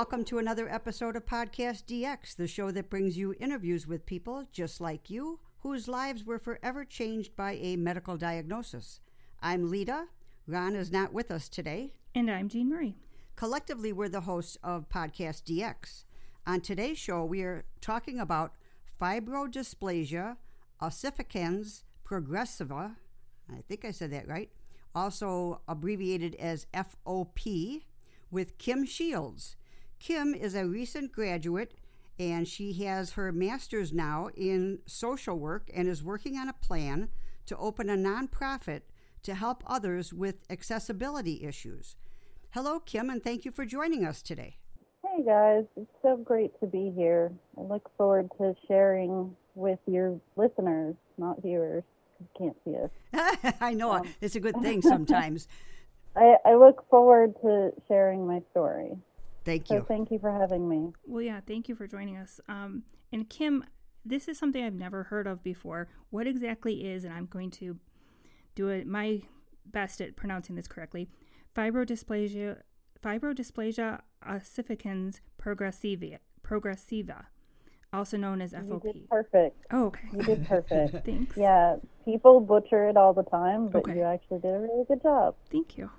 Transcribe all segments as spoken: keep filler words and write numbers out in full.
welcome to another episode of Podcast D X, the show that brings you interviews with people just like you, whose lives were forever changed by a medical diagnosis. I'm Lita. Ron is not with us today. And I'm Jean Marie. Collectively, we're the hosts of Podcast D X. On today's show, we are talking about fibrodysplasia ossificans progressiva, I think I said that right, also abbreviated as F O P, with Kim Shields. Kim is a recent graduate, and she has her master's now in social work and is working on a plan to open a nonprofit to help others with accessibility issues. Hello, Kim, and thank you for joining us today. Hey, guys. It's so great to be here. I look forward to sharing with your listeners, not viewers, because you can't see us. I know. Um, it's a good thing sometimes. I, I look forward to sharing my story. Thank so you. Thank you for having me. Well, yeah, thank you for joining us. Um, and Kim, this is something I've never heard of before. What exactly is, and I'm going to do it my best at pronouncing this correctly, fibrodysplasia, fibrodysplasia ossificans progressiva, progressiva, also known as F O P. You did perfect. Oh, okay. You did perfect. Thanks. Yeah, people butcher it all the time, but Okay. you actually did a really good job. Thank you.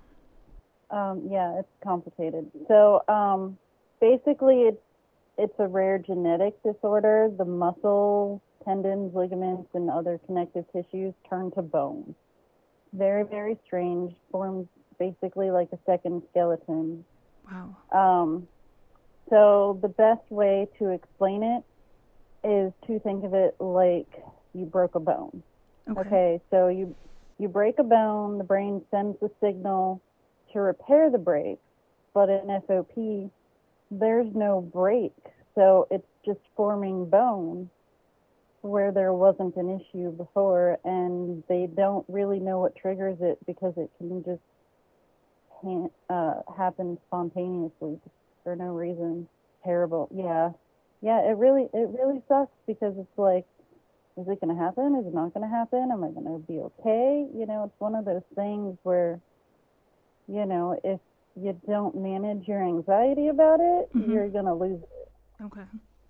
Um, yeah, it's complicated. So um, basically, it's it's a rare genetic disorder. The muscle, tendons, ligaments, and other connective tissues turn to bone. Very, very strange. Forms basically like a second skeleton. Wow. Um, so the best way to explain it is to think of it like you broke a bone. Okay. Okay, so you you break a bone, the brain sends the signal to repair the break, but in F O P, there's no break, so it's just forming bone where there wasn't an issue before, and they don't really know what triggers it because it can just ha- uh, happen spontaneously for no reason. Terrible. Yeah, yeah. It really, it really sucks because it's like, is it going to happen? Is it not going to happen? Am I going to be okay? You know, it's one of those things where, you know, if you don't manage your anxiety about it, Mhm. you're going to lose it. Okay.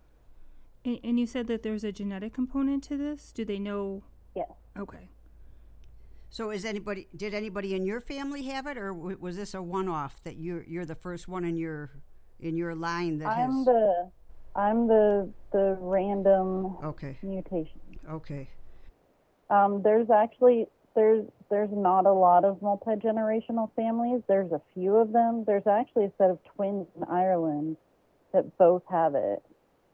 And, and you said that there's a genetic component to this? Do they know? Yes. Okay. So, is anybody? Did anybody in your family have it, or w- was this a one-off that you're you're the first one in your in your line that I'm has? the, I'm the the random Okay. mutation. Okay. Um, there's actually there's there's not a lot of multi-generational families. There's a few of them. There's actually a set of twins in Ireland that both have it.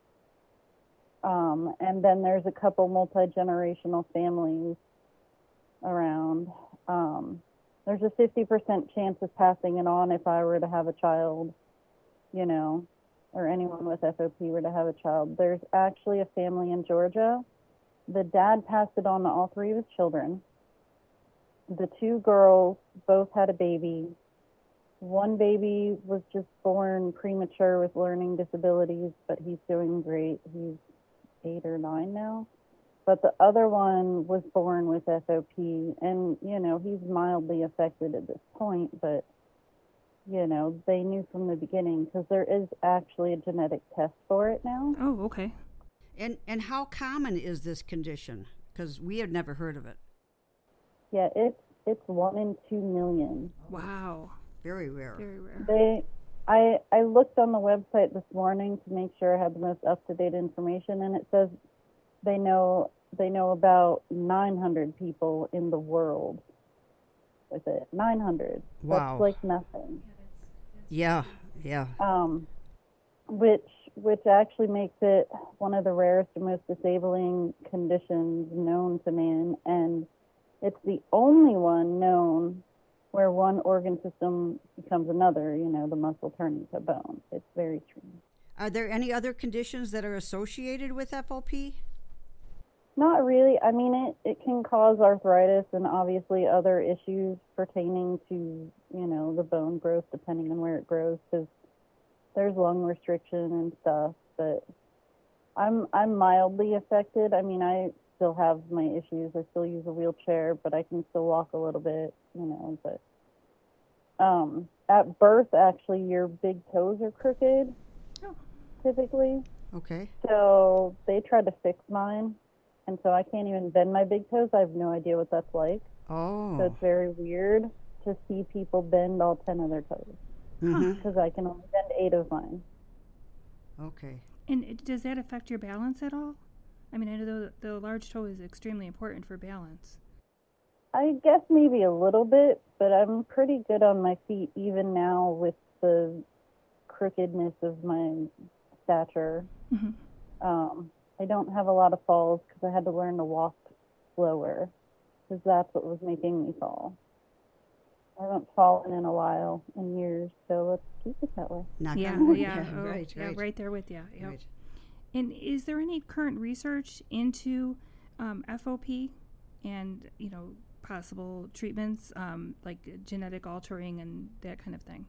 Um, and then there's a couple multi-generational families around. Um, there's a fifty percent chance of passing it on if I were to have a child, you know, or anyone with F O P were to have a child. There's actually a family in Georgia. The dad passed it on to all three of his children. The two girls both had a baby. One baby was just born premature with learning disabilities, but he's doing great. He's eight or nine now. But the other one was born with F O P, and, you know, he's mildly affected at this point, but, you know, they knew from the beginning because there is actually a genetic test for it now. Oh, okay. And and how common is this condition? Because we had never heard of it. Yeah, it's it's one in two million. Wow. Very rare. Very rare. They, I I looked on the website this morning to make sure I had the most up to date information, and it says they know they know about nine hundred people in the world with it. nine hundred. Wow. That's like nothing. Yeah. Yeah. Um, which which actually makes it one of the rarest and most disabling conditions known to man, and it's the only one known where one organ system becomes another, you know, the muscle turning to bone. It's very strange. Are there any other conditions that are associated with F O P? Not really. I mean, it, it can cause arthritis and obviously other issues pertaining to, you know, the bone growth, depending on where it grows, because there's lung restriction and stuff. But I'm I'm mildly affected. I mean, I still have my issues. I still use a wheelchair, but I can still walk a little bit, you know. But um, at birth, actually, your big toes are crooked, typically. Okay. So they tried to fix mine, and so I can't even bend my big toes. I have no idea what that's like. Oh. So it's very weird to see people bend all ten of their toes, Mm-hmm. because I can only bend eight of mine. Okay. And it- does that affect your balance at all? I mean, I know the, the large toe is extremely important for balance. I guess maybe a little bit, but I'm pretty good on my feet even now with the crookedness of my stature. Mm-hmm. Um, I don't have a lot of falls because I had to learn to walk slower, because that's what was making me fall. I haven't fallen in a while, in years, so let's keep it that way. Knock Yeah, on wood. yeah, Yeah, oh, right, yeah, right. right there with you. Yep. Right. And is there any current research into um, F O P and, you know, possible treatments um, like genetic altering and that kind of thing?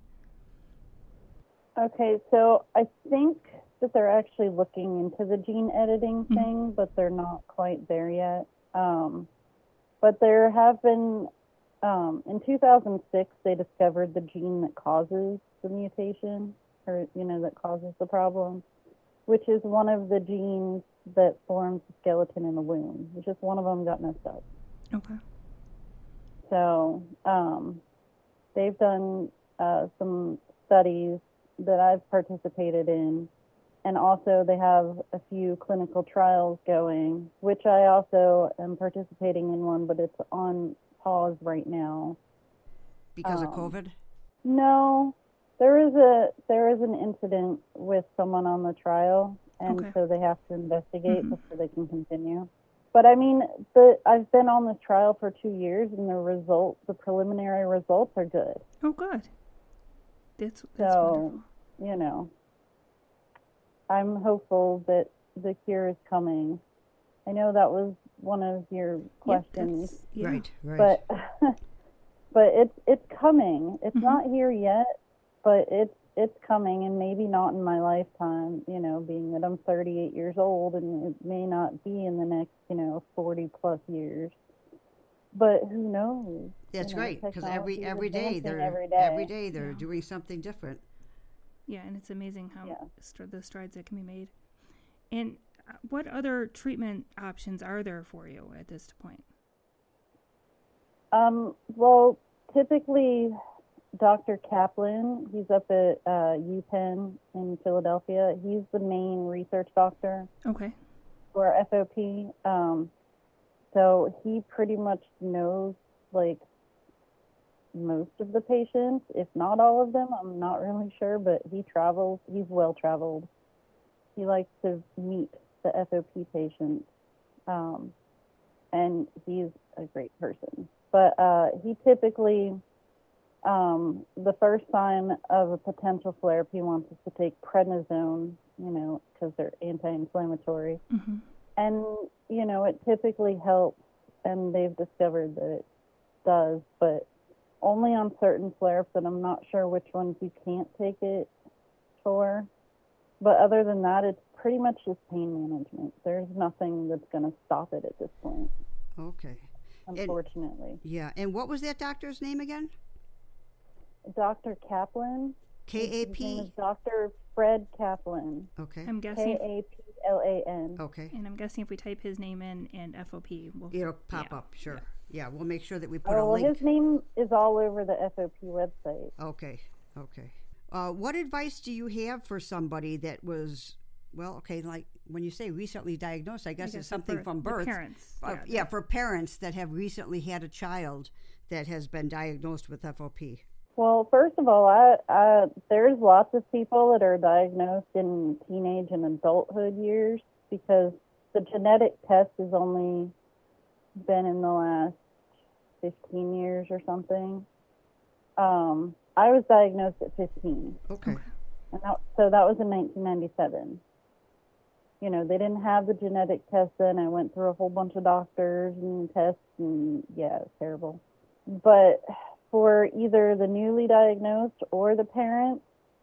Okay, so I think that they're actually looking into the gene editing Mhm. thing, but they're not quite there yet. Um, but there have been, um, in two thousand six, they discovered the gene that causes the mutation, or, you know, that causes the problem, which is one of the genes that forms the skeleton in the womb. It's just one of them got messed up. Okay. So um, they've done uh, some studies that I've participated in, and also they have a few clinical trials going, which I also am participating in one, but it's on pause right now. Because of Um, COVID? No, there is a there is an incident with someone on the trial, and Okay. so they have to investigate Mhm. before they can continue. But I mean, the I've been on this trial for two years, and the results, the preliminary results, are good. Oh, good. That's, that's So, wonderful. you know, I'm hopeful that the cure is coming. I know that was one of your Yep, questions, that's, yeah. Right, right. but but it's it's coming. It's Mhm. not here yet, but it's it's coming, and maybe not in my lifetime. You know, being that I'm thirty-eight years old, and it may not be in the next, you know, forty plus years. But who knows? That's You know, right, because every technology is every day advancing they're every day. every day they're Yeah. doing something different. Yeah, and it's amazing how Yeah. str- the strides that can be made. And uh, what other treatment options are there for you at this point? Um, well, typically, Doctor Kaplan, he's up at uh, UPenn in Philadelphia. He's the main research doctor Okay. for F O P. Um, so he pretty much knows, like, most of the patients, if not all of them. I'm not really sure, but he travels. He's well traveled. He likes to meet the F O P patients, um, and he's a great person. But uh, he typically, um, the first sign of a potential flare up, he wants us to take prednisone, you know, because they're anti-inflammatory. Mm-hmm. And, you know, it typically helps, and they've discovered that it does, but only on certain flare-ups, and I'm not sure which ones you can't take it for. But other than that, it's pretty much just pain management. There's nothing that's going to stop it at this point, Okay. unfortunately. Yeah. And what was that doctor's name again? Doctor Kaplan. K A His name is P. Doctor Fred Kaplan. Okay. I'm guessing, K if, A P L A N. Okay. and I'm guessing if we type his name in and F O P, we'll It'll pop yeah. up. Sure. Yeah. We'll make sure that we put Oh, a well, link. his name is all over the F O P website. Okay. Okay. Uh, what advice do you have for somebody that was, well, okay, like when you say recently diagnosed, I guess I it's guess something for from the birth. parents. Uh, yeah, yeah, for parents that have recently had a child that has been diagnosed with F O P. Well, first of all, I, I, there's lots of people that are diagnosed in teenage and adulthood years, because the genetic test has only been in the last fifteen years or something. Um, I was diagnosed at fifteen, Okay. and that, so that was in nineteen ninety-seven. You know, they didn't have the genetic test then. I went through a whole bunch of doctors and tests, and yeah, it was terrible. But for either the newly diagnosed or the parents,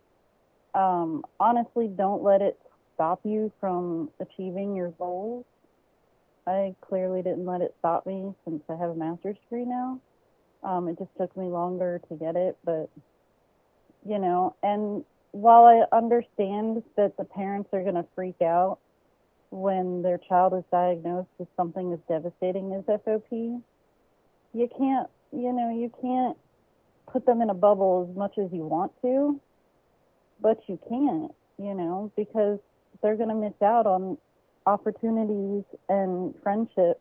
um, honestly, don't let it stop you from achieving your goals. I clearly didn't let it stop me since I have a master's degree now. Um, it just took me longer to get it, but, you know, and while I understand that the parents are going to freak out when their child is diagnosed with something as devastating as F O P, you can't, you know, you can't put them in a bubble as much as you want to, but you can't, you know, because they're going to miss out on opportunities and friendships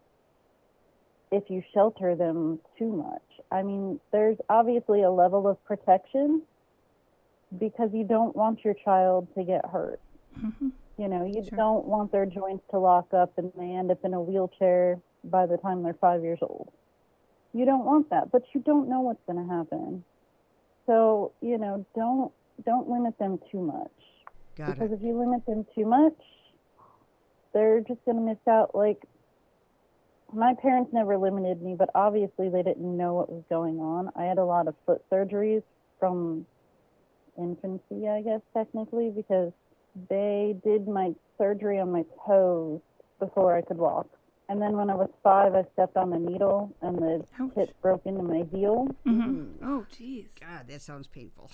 if you shelter them too much. I mean, there's obviously a level of protection because you don't want your child to get hurt. Mm-hmm. You know, you Sure. don't want their joints to lock up and they end up in a wheelchair by the time they're five years old. You don't want that, but you don't know what's going to happen. So, you know, don't don't limit them too much. Got because it. if you limit them too much, they're just going to miss out. Like, my parents never limited me, but obviously they didn't know what was going on. I had a lot of foot surgeries from infancy, I guess, technically, because they did my surgery on my toes before I could walk. And then when I was five, I stepped on a needle and the Ouch. tip broke into my heel. Mm-hmm. Oh, jeez. God, that sounds painful.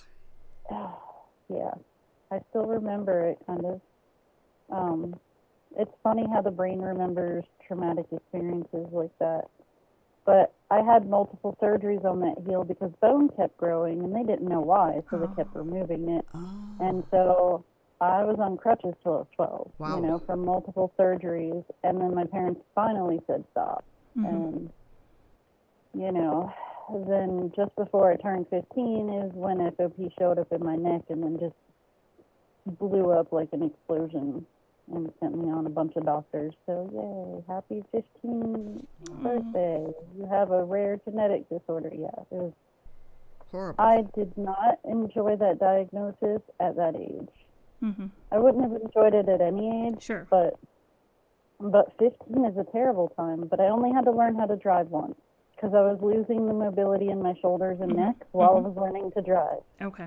Yeah, I still remember it, kind of. Um, it's funny how the brain remembers traumatic experiences like that. But I had multiple surgeries on that heel because bone kept growing, and they didn't know why, so Oh. they kept removing it. Oh. And so I was on crutches till I was twelve, Wow. you know, from multiple surgeries. And then my parents finally said stop. Mm-hmm. And, you know, then just before I turned fifteen is when F O P showed up in my neck and then just blew up like an explosion and sent me on a bunch of doctors. So, yay, happy fifteenth birthday. You have a rare genetic disorder. Yeah, it was. Horrible. I did not enjoy that diagnosis at that age. Mm-hmm. I wouldn't have enjoyed it at any age, Sure. but but fifteen is a terrible time. But I only had to learn how to drive once because I was losing the mobility in my shoulders and Mhm. neck while Mhm. I was learning to drive. Okay.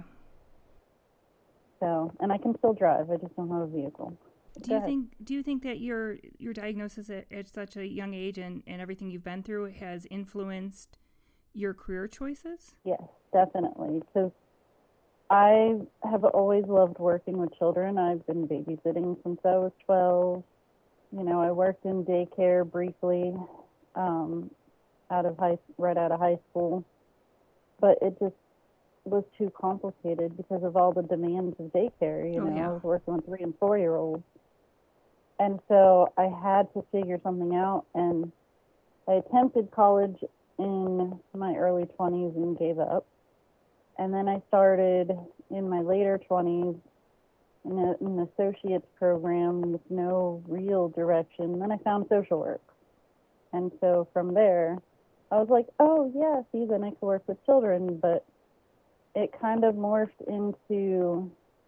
So, and I can still drive. I just don't have a vehicle. Do Go you ahead. think do you think that your your diagnosis at, at such a young age and, and everything you've been through has influenced your career choices? Yes, definitely. Because I have always loved working with children. I've been babysitting since I was twelve. You know, I worked in daycare briefly, um, out of high, right out of high school, but it just was too complicated because of all the demands of daycare. You Oh, know, yeah. I was working with three and four year olds, and so I had to figure something out. And I attempted college in my early twenties and gave up. And then I started in my later twenties in a, an associate's program with no real direction. Then I found social work. And so from there, I was like, oh, yeah, see, then I could work with children. But it kind of morphed into,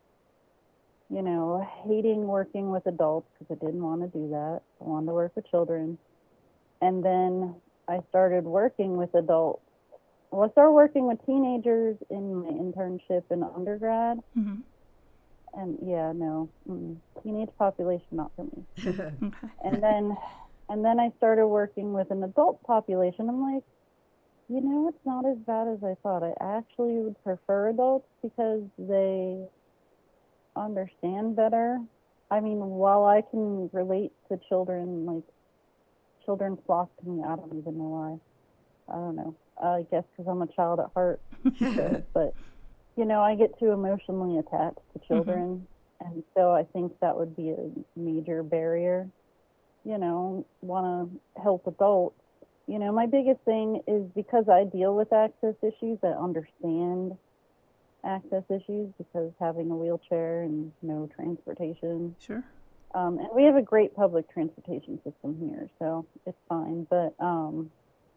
you know, hating working with adults because I didn't want to do that. I wanted to work with children. And then I started working with adults. Well, I started working with teenagers in my internship in undergrad. Mm-hmm. And yeah, no, mm, teenage population, not for me. Okay. And then, and then I started working with an adult population. I'm like, you know, it's not as bad as I thought. I actually would prefer adults because they understand better. I mean, while I can relate to children, like children flock to me. I don't even know why. I don't know. I guess because I'm a child at heart. But you know, I get too emotionally attached to children, mm-hmm. and so I think that would be a major barrier. You know, want to help adults. You know, my biggest thing is because I deal with access issues, I understand access issues because having a wheelchair and no transportation. Sure. Um, and we have a great public transportation system here, so it's fine. But, um,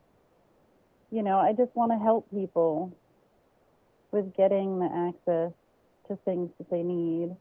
you know, I just want to help people with getting the access to things that they need.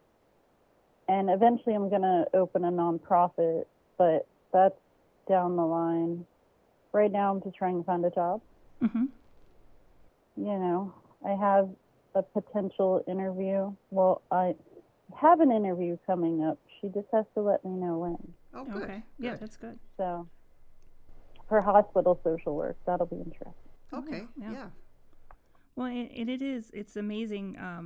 And eventually I'm going to open a nonprofit, but that's down the line. Right now I'm just trying to find a job. Mm-hmm. You know, I have a potential interview. Well, I have an interview coming up. She just has to let me know when. Oh, good. Okay. Yeah, good. that's good. So, for hospital social work, that'll be interesting. Okay, Yeah. yeah. Well, and it, it is. It's amazing. Um,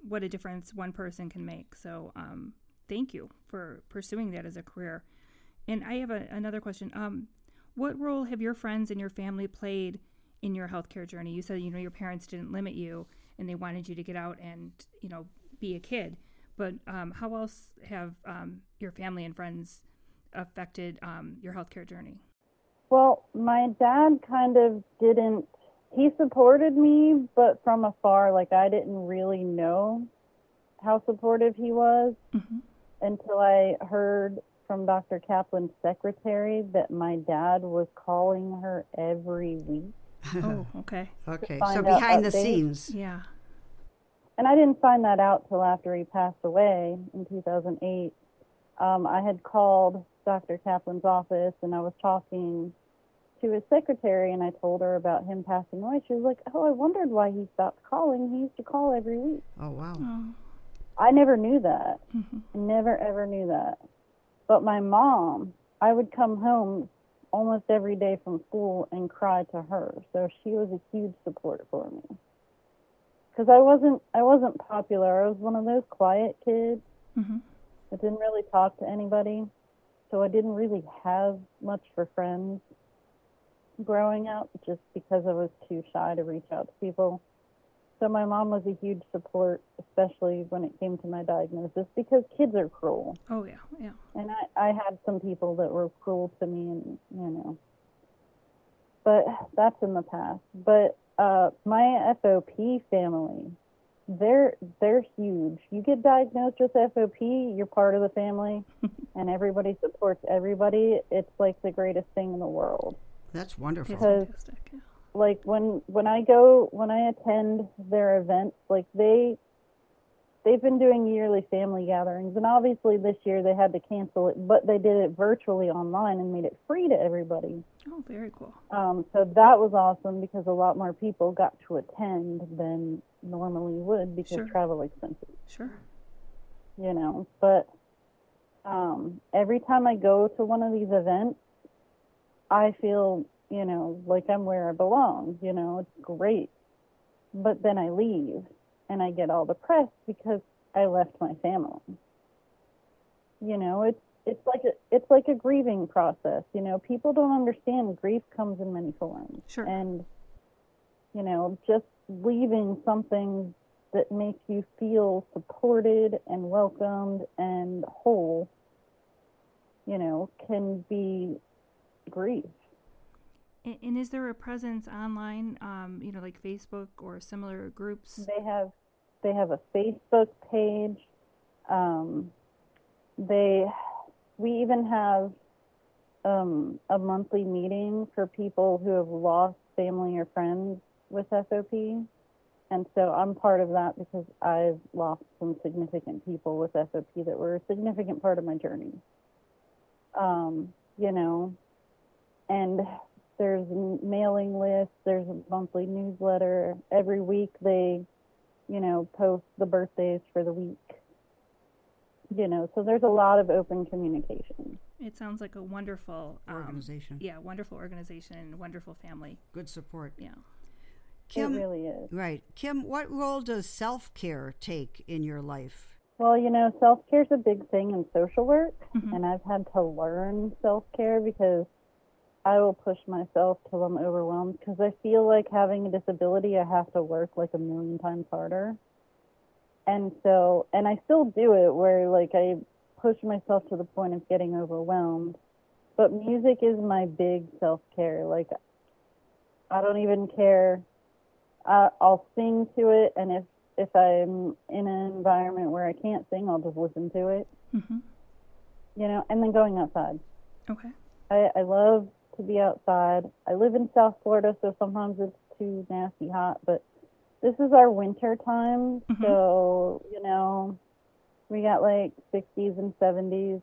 what a difference one person can make. So um, thank you for pursuing that as a career. And I have a, another question. Um, what role have your friends and your family played in your healthcare journey? You said, you know, your parents didn't limit you and they wanted you to get out and, you know, be a kid. But um, how else have um, your family and friends affected um, your healthcare journey? Well, my dad kind of didn't, he supported me, but from afar, like I didn't really know how supportive he was Mm-hmm. until I heard from Doctor Kaplan's secretary that my dad was calling her every week. Oh, okay. Okay, find so out behind the updates. scenes. Yeah. And I didn't find that out till after he passed away in two thousand eight. Um, I had called Doctor Kaplan's office and I was talking to his secretary and I told her about him passing away. She was like, oh, I wondered why he stopped calling. He used to call every week. Oh, wow. Oh. I never knew that. Mm-hmm. I never, ever knew that. But my mom, I would come home almost every day from school and cry to her. So she was a huge support for me. Because I wasn't, I wasn't popular. I was one of those quiet kids Mm-hmm. that didn't really talk to anybody. So I didn't really have much for friends growing up just because I was too shy to reach out to people. So my mom was a huge support, especially when it came to my diagnosis, because kids are cruel. Oh, yeah, yeah. And I, I had some people that were cruel to me, and, you know. But that's in the past. But uh, my F O P family, they're they're huge. You get diagnosed with F O P, you're part of the family, and everybody supports everybody. It's like the greatest thing in the world. That's wonderful. It's Because- fantastic. Yeah. Like when when I go when I attend their events, like they they've been doing yearly family gatherings, and obviously this year they had to cancel it, but they did it virtually online and made it free to everybody. Oh, very cool. Um, so that was awesome because a lot more people got to attend than normally would because Sure. travel expenses, Sure. you know. But um, every time I go to one of these events, I feel, you know, like I'm where I belong. You know, it's great. But then I leave and I get all depressed because I left my family. You know, it's it's like a it's like a grieving process. You know, people don't understand grief comes in many forms. Sure. And you know, just leaving something that makes you feel supported and welcomed and whole, you know, can be grief. And, and is there a presence online, um, you know, like Facebook or similar groups? They have they have a Facebook page. Um, they we even have um, a monthly meeting for people who have lost family or friends with F O P, and so I'm part of that because I've lost some significant people with F O P that were a significant part of my journey. Um, you know, and there's mailing lists, there's a monthly newsletter. Every week they, you know, post the birthdays for the week. You know, so there's a lot of open communication. It sounds like a wonderful um, Organization. Yeah, wonderful organization and wonderful family. Good support. Yeah. Kim, It really is. right. Kim, what role does self-care take in your life? Well, you know, self-care is a big thing in social work, Mhm. and I've had to learn self-care because I will push myself till I'm overwhelmed because I feel like having a disability, I have to work like a million times harder. And so, and I still do it where like I push myself to the point of getting overwhelmed. But music is my big self-care. Like, I don't even care. I, I'll sing to it, and if, if I'm in an environment where I can't sing, I'll just listen to it, Mm-hmm. you know, and then going outside. Okay. I, I love to be outside. I live in South Florida, so sometimes it's too nasty hot, but this is our winter time, Mhm. so, you know, we got like sixties and seventies.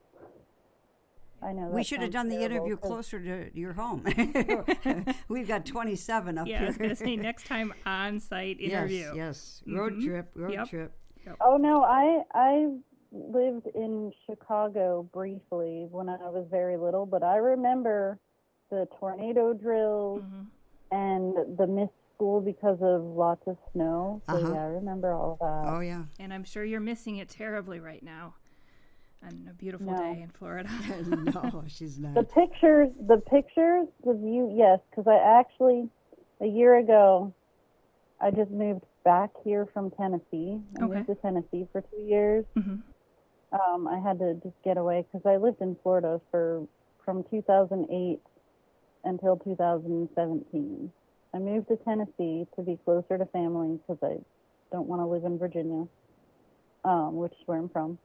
I know We that should have sounds done the terrible, interview 'cause- closer to your home. We've got twenty-seven up Yeah, I here. was going to say next time on-site interview. Yes, yes. Road Mhm. trip, road Yep. trip. Oh, no, I, I lived in Chicago briefly when I was very little, but I remember the tornado drills Mhm. and the missed school because of lots of snow. So Uh-huh. yeah, I remember all of that. Oh, yeah. And I'm sure you're missing it terribly right now on a beautiful No. day in Florida. No, she's The not. pictures, the pictures, the view, yes, because I actually, a year ago, I just moved back here from Tennessee. I Okay. moved to Tennessee for two years. hmm Um, I had to just get away because I lived in Florida for from two thousand eight until two thousand seventeen. I moved to Tennessee to be closer to family because I don't want to live in Virginia, um, which is where I'm from.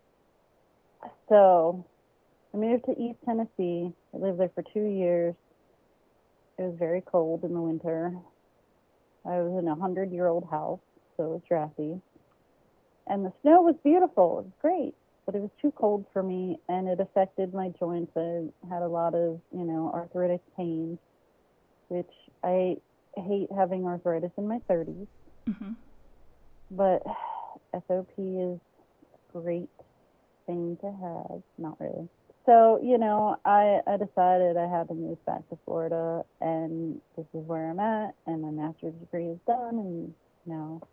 So I moved to East Tennessee. I lived there for two years. It was very cold in the winter. I was in a hundred-year-old house, so it was drafty. And the snow was beautiful. It was great, but it was too cold for me, and it affected my joints. I had a lot of, you know, arthritic pain, which I hate having arthritis in my thirties. hmm But F O P is a great thing to have. Not really. So, you know, I, I decided I had to move back to Florida, and this is where I'm at, and my master's degree is done, and now.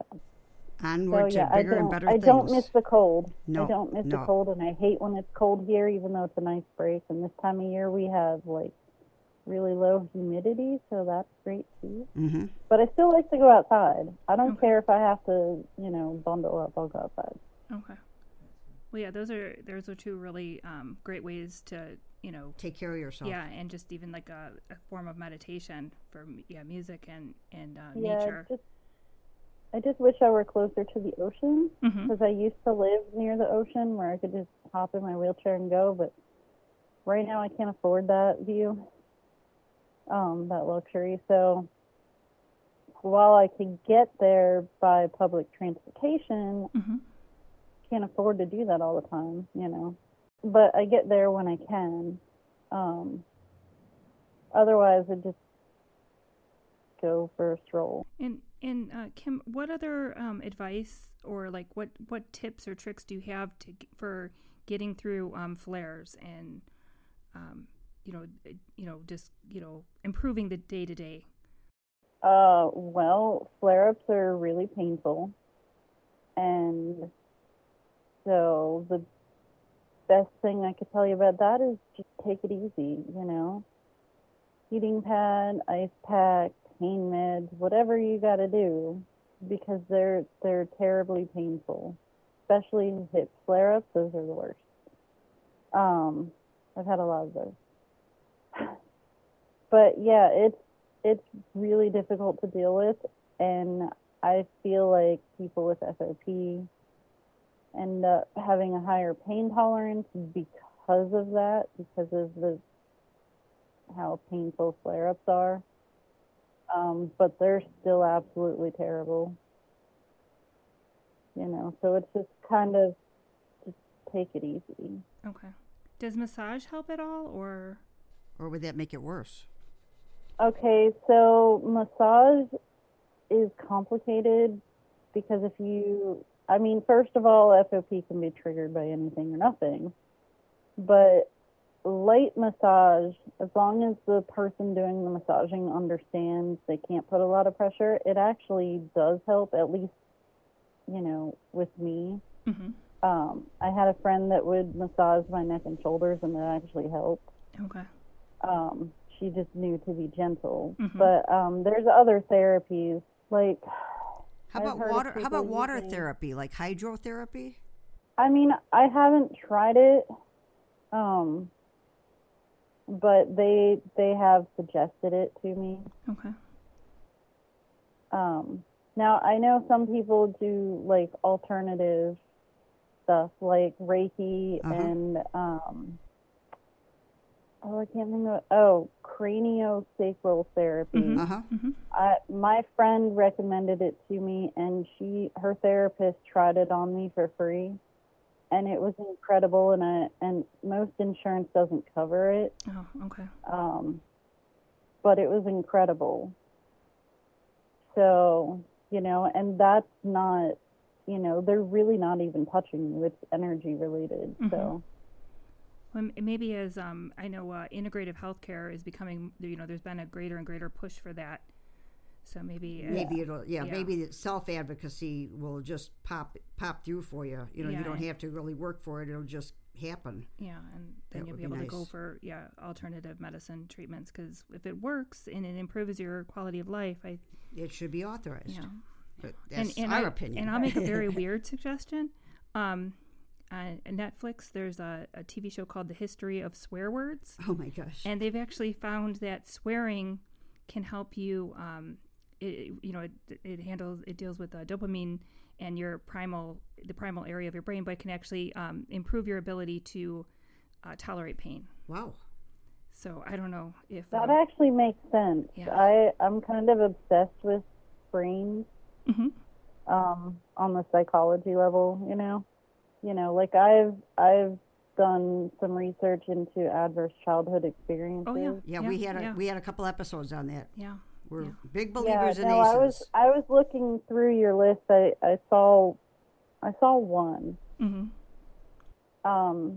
Onward So, yeah, to I bigger and don't, better I things. don't miss the cold. No, I don't miss no. the cold, and I hate when it's cold here, even though it's a nice break. And this time of year, we have, like, really low humidity, so that's great, too. Mm-hmm. But I still like to go outside. I don't Okay. care if I have to, you know, bundle up. I'll go outside. Okay. Well, yeah, those are those are two really um, great ways to, you know, Take care of yourself. yeah, and just even like a, a form of meditation for yeah, music and and uh, Yeah, nature. just I just wish I were closer to the ocean hmm because I used to live near the ocean where I could just hop in my wheelchair and go. But right now I can't afford that view, um, that luxury. So while I could get there by public transportation, hmm can't afford to do that all the time, you know. But I get there when I can. Um, otherwise, I just go for a stroll. And and uh, Kim, what other um, advice or like what, what tips or tricks do you have to g- for getting through um, flares and um, you know uh, you know just you know improving the day to day? Uh, well, flare-ups are really painful, and so the best thing I could tell you about that is just take it easy, you know. Heating pad, ice pack, pain meds, whatever you got to do, because they're they're terribly painful, especially hip flare-ups. Those are the worst. Um, I've had a lot of those, but yeah, it's it's really difficult to deal with, and I feel like people with F O P end up having a higher pain tolerance because of that, because of the how painful flare-ups are. Um, but they're still absolutely terrible. You know, so it's just kind of just take it easy. Okay. Does massage help at all, or Or would that make it worse? Okay, so massage is complicated because if you, I mean, first of all, F O P can be triggered by anything or nothing. But light massage, as long as the person doing the massaging understands they can't put a lot of pressure, it actually does help, at least, you know, with me. hmm Um, I had a friend that would massage my neck and shoulders, and that actually helped. okay. Um, she just knew to be gentle. Mhm. But um, there's other therapies, like, How I've about heard of water? How people about water using- therapy, like hydrotherapy? I mean, I haven't tried it, um, but they they have suggested it to me. Okay. Um, now I know some people do like alternative stuff, like Reiki Uh-huh. and um, oh, I can't think of oh craniosacral therapy. Mhm. Uh huh. hmm I, my friend recommended it to me, and she her therapist tried it on me for free, and it was incredible. And I, and most insurance doesn't cover it, Oh, okay. um, but it was incredible. So you know, and that's not, you know, they're really not even touching you. It's energy related. Mhm. So Well, m- maybe as um, I know, uh, integrative healthcare is becoming. You know, there's been a greater and greater push for that. So maybe uh, maybe it'll yeah, yeah. maybe the self advocacy will just pop pop through for you. You know, Yeah. you don't have to really work for it; it'll just happen. Yeah, and then That you'll would be be able to go nice. for yeah alternative medicine treatments, because if it works and it improves your quality of life, I It should be authorized. yeah. But that's and, and our I, opinion. And I'll make a very weird suggestion. Um, on Netflix, there's a, a T V show called The History of Swear Words, Oh my gosh! and they've actually found that swearing can help you. Um, it, you know, it, it handles it deals with uh, dopamine and your primal the primal area of your brain, but it can actually um, improve your ability to uh, tolerate pain. Wow. So I don't know if That um, actually makes sense. Yeah. I I'm kind of obsessed with brains mhm. um, on the psychology level. You know, you know, like I've I've done some research into adverse childhood experiences. Oh yeah, Yeah, we had a yeah, we had a couple episodes on that. yeah. We're Yeah. big Yeah, believers in no, A C Es. I was I was looking through your list. I, I saw I saw one. Mhm. Um,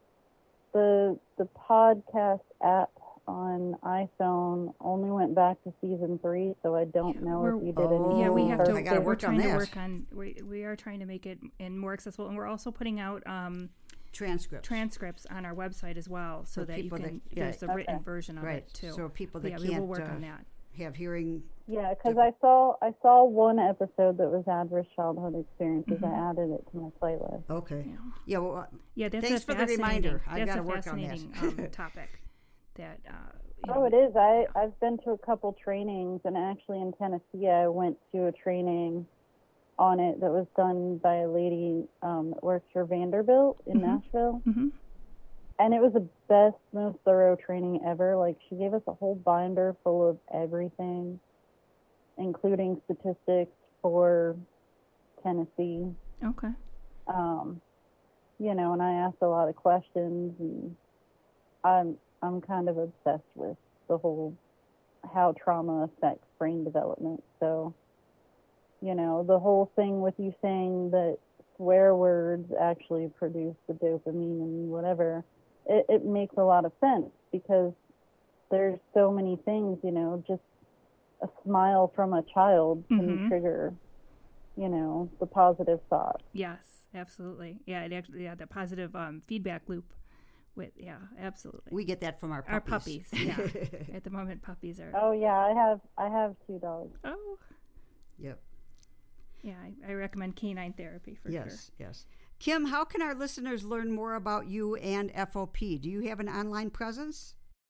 the the podcast app on iPhone only went back to season three, so I don't Yeah, know we're- if you did Oh, any. Yeah, we have to. I gotta we're work on trying to that. work on. We, we are trying to make it and more accessible, and we're also putting out um, Transcripts. transcripts on our website as well, so For that you people can. that- yeah. There's the written Okay. version of Right. it too. So people But that yeah, we will can't work uh, on that. have hearing. Yeah, because I saw I saw one episode that was adverse childhood experiences. Mhm. I added it to my playlist. Okay. Yeah, Yeah. Well, uh, yeah. That's Thanks a for the fascinating- reminder. I've That's gotta a work on that. fascinating um, topic. That. Uh, you Oh, know, it is. I I've been to a couple trainings, and actually in Tennessee, I went to a training on it that was done by a lady um, that works for Vanderbilt in Mhm. Nashville. Mhm. And it was the best, most thorough training ever. Like, she gave us a whole binder full of everything, including statistics for Tennessee. Okay. Um, you know, and I asked a lot of questions, and I'm I'm kind of obsessed with the whole how trauma affects brain development. So, you know, the whole thing with you saying that swear words actually produce the dopamine and whatever, it, it makes a lot of sense, because there's so many things, you know, just a smile from a child can Mhm. trigger, you know, the positive thought. Yes, absolutely. Yeah, it actually. Yeah, the positive um, feedback loop. With yeah, absolutely. we get that from our Our puppies. puppies. Yeah. At the moment, puppies are. Oh yeah, I have I have two dogs. Oh. Yep. Yeah, I, I recommend canine therapy for sure. Yes. Yes. Kim, how can our listeners learn more about you and F O P? Do you have an online presence?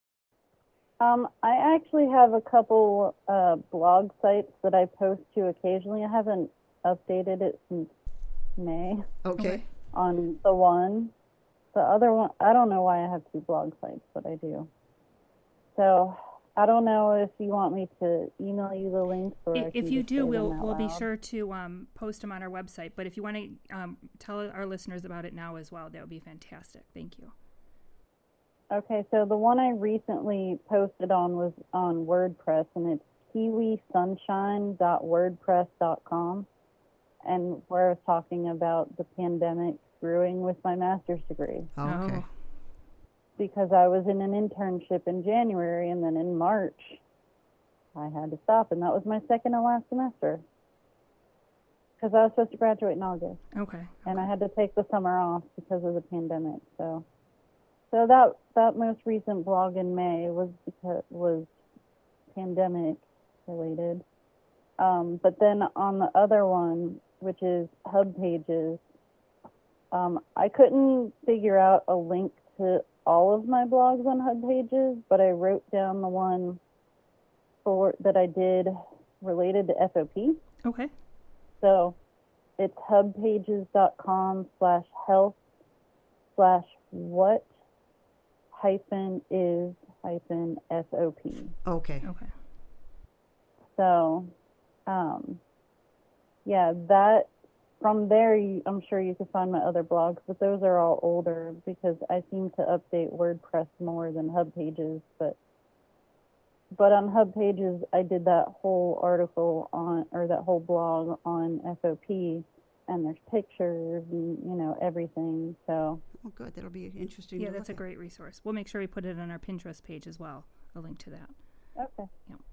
Um, I actually have a couple uh, blog sites that I post to occasionally. I haven't updated it since May Okay. Okay. on the one. The other one, I don't know why I have two blog sites, but I do. So I don't know if you want me to email you the links, or I If, if can you just say do, them we'll out we'll be loud. sure to um, post them on our website. But if you want to um, tell our listeners about it now as well, that would be fantastic. Thank you. Okay, so the one I recently posted on was on WordPress, and it's kiwi sunshine dot wordpress dot com, and where I was talking about the pandemic screwing with my master's degree, Okay. Oh. because I was in an internship in January, and then in March I had to stop, and that was my second and last semester, because I was supposed to graduate in August, Okay. and I had to take the summer off because of the pandemic. So, so that that most recent blog in May was because was pandemic related. Um, but then on the other one, which is Hub Pages, um, I couldn't figure out a link to all of my blogs on Hub Pages, but I wrote down the one for that I did related to F O P. Okay. So it's hubpages.com slash health slash what hyphen is hyphen S O P. Okay. Okay. So, um, yeah, that from there, you, I'm sure you could find my other blogs, but those are all older because I seem to update WordPress more than Hub Pages. But but on Hub Pages, I did that whole article on, or that whole blog on F O P, and there's pictures and, you know, everything. So, Oh, good. That'll be interesting. Yeah, to that's a look great resource. We'll make sure we put it on our Pinterest page as well, a link to that. okay.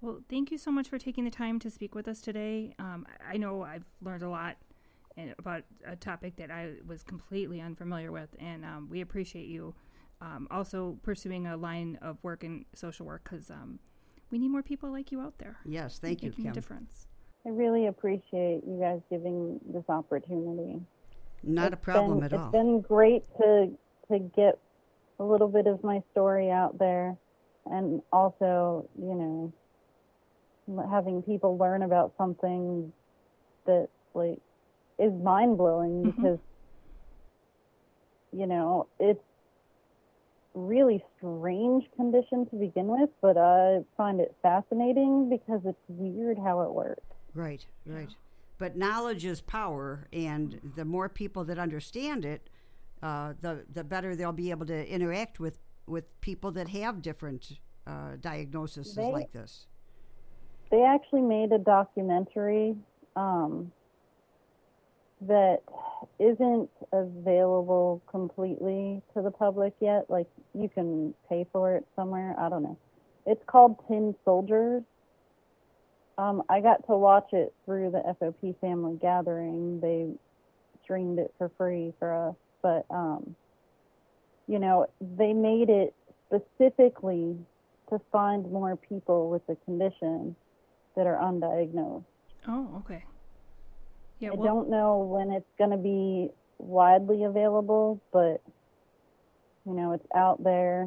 Well, thank you so much for taking the time to speak with us today. Um, I know I've learned a lot about a topic that I was completely unfamiliar with, and um, we appreciate you um, also pursuing a line of work in social work, because um, we need more people like you out there. Yes, thank you, making Kim. a difference. I really appreciate you guys giving this opportunity. Not it's a problem been, at it's all. It's been great to to get a little bit of my story out there, and also, you know, having people learn about something that like is mind blowing, Mm-hmm. because you know it's really strange condition to begin with, but I find it fascinating because it's weird how it works. Right, right. Yeah. But knowledge is power, and the more people that understand it, uh, the the better they'll be able to interact with, with people that have different uh, diagnoses they, like this. They actually made a documentary um, that isn't available completely to the public yet. Like, you can pay for it somewhere. I don't know. It's called Tin Soldiers. Um, I got to watch it through the F O P Family Gathering. They streamed it for free for us. But, um, you know, they made it specifically to find more people with the condition that are undiagnosed. Oh, okay. Yeah, I well, don't know when it's going to be widely available, but, you know, it's out there.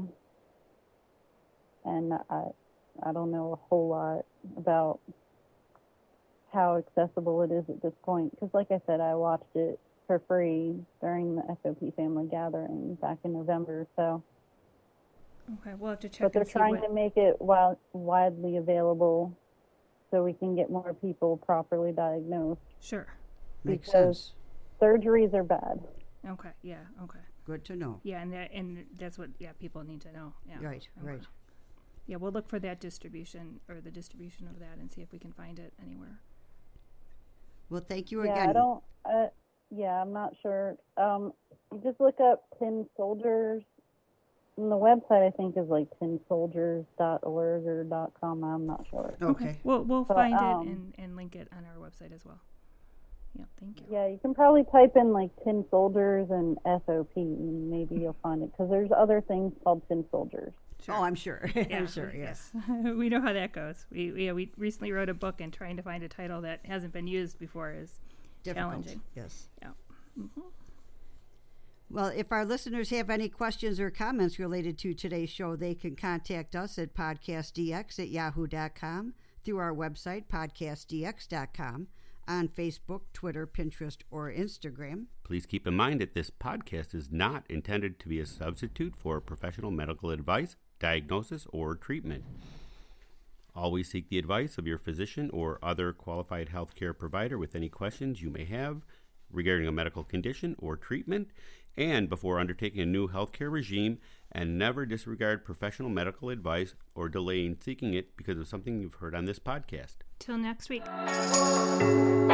And I, I don't know a whole lot about how accessible it is at this point. Because, like I said, I watched it for free during the F O P Family Gathering back in November. So, okay, we'll have to check. But they're and see trying what... to make it wi- widely available so we can get more people properly diagnosed. Sure. Makes because sense. Surgeries are bad. Okay. Yeah. Okay. Good to know. Yeah, and that, and that's what yeah people need to know. Yeah. Right. Okay. Right. Yeah, we'll look for that distribution or the distribution of that and see if we can find it anywhere. Well, thank you yeah, again. I don't. Uh, yeah, I'm not sure. Um, you just look up Tin Soldiers. And the website, I think, is like tin soldiers dot org or .com. I'm not sure. Okay. We'll we'll But, find um, it and, and link it on our website as well. Yeah, thank you. Yeah, you can probably type in like Tin Soldiers and F O P, and maybe you'll find it, because there's other things called Tin Soldiers. Sure. Oh, I'm sure. Yeah, I'm sure, yes. we know how that goes. We we, yeah, we recently wrote a book, and trying to find a title that hasn't been used before is Difficult. challenging. Yes. Yeah. Mm-hmm. Well, if our listeners have any questions or comments related to today's show, they can contact us at podcast d x at yahoo dot com, through our website, podcast d x dot com, on Facebook, Twitter, Pinterest, or Instagram. Please keep in mind that this podcast is not intended to be a substitute for professional medical advice, diagnosis, or treatment. Always seek the advice of your physician or other qualified healthcare provider with any questions you may have regarding a medical condition or treatment, and before undertaking a new healthcare regime, and never disregard professional medical advice or delay in seeking it because of something you've heard on this podcast. Till next week.